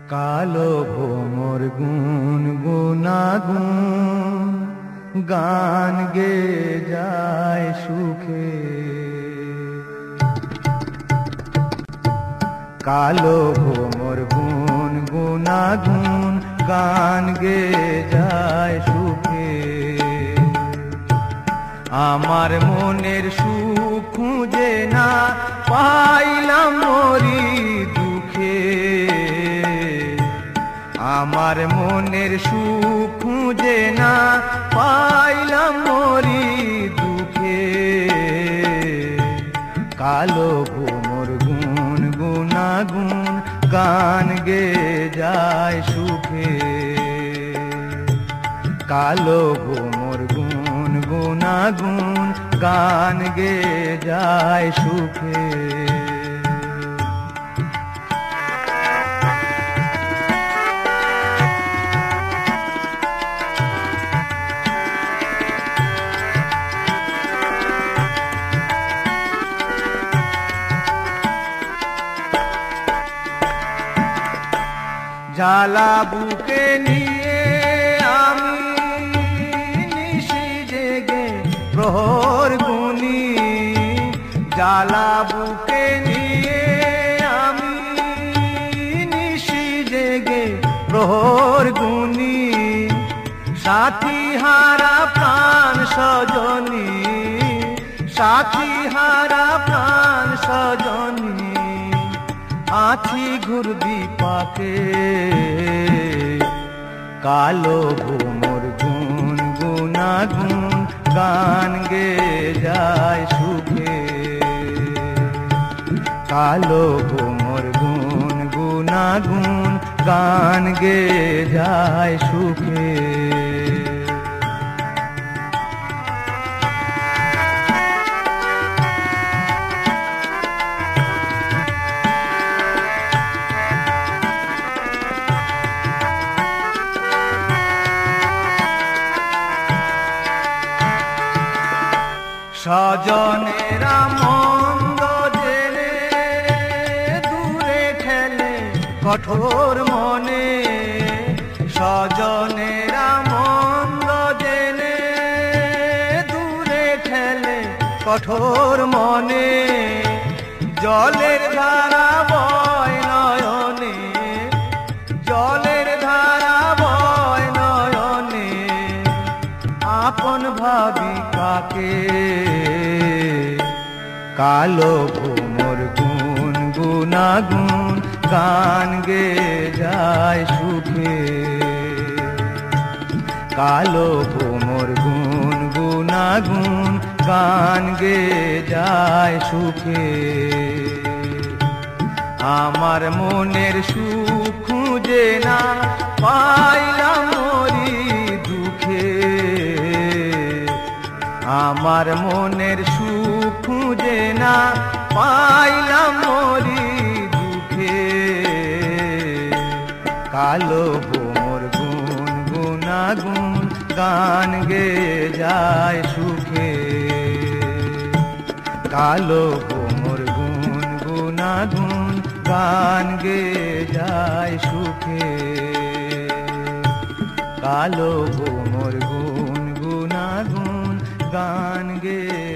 কালো ভোমর গুন গুনাগুন গান গে যায় সুখে। কালো ভোমর গুন গুনাগুন গান গে যায় সুখে। আমার মনের সুখ খুঁজে না পাইলাম মরি দুঃখে। আমার মনের সুখ খুঁজে না পাইলাম মরি দুঃখে। কালো ভোমর গুন গুনাগুন গান গে যায় সুখে। কালো ভোমর গুন গুনাগুন গান গে যায় সুখে। জ্বালা বুকে নিয়ে আমি নিশি জেগে প্রহর গুনি। জ্বালা বুকে নিয়ে আমি নিশি জেগে প্রহর গুনি। সাথী হারা প্রাণ সজনী, সাথী হারা প্রাণ সজনী আছি ঘুরবি পাকে। কালো ভোমর গুন গুনাগুন গান গে যায় সুখে। কালো ভোমর গুন গুনাগুন গান গে যায় সুখে। স্বজনেরা মন্দ জেনে দূরে ঠেলে কঠোর মনে। স্বজনেরা মন্দ জেনে দূরে ঠেলে কঠোর মনে। জলের ধারা বয় নয়নে, জলের ধারা বয় নয়নে আপন ভাবি কাকে। কালো ভোমর গুন গুনাগুন গান গে যায় সুখে। কালো ভোমর গুন গুনাগুন গান গে যায় সুখে। আমার মনের সুখ খুঁজে না পাইলাম মরি দুঃখে। আমার মনের সুখ খুঁজে না পাইলাম মরি দুঃখে। কালো ভোমর গুন গুনাগুন গান গে যায় সুখে। কালো ভোমর গুন গুনাগুন গান গে যায় সুখে। কালো ভোমর গুন গুনাগুন গান গে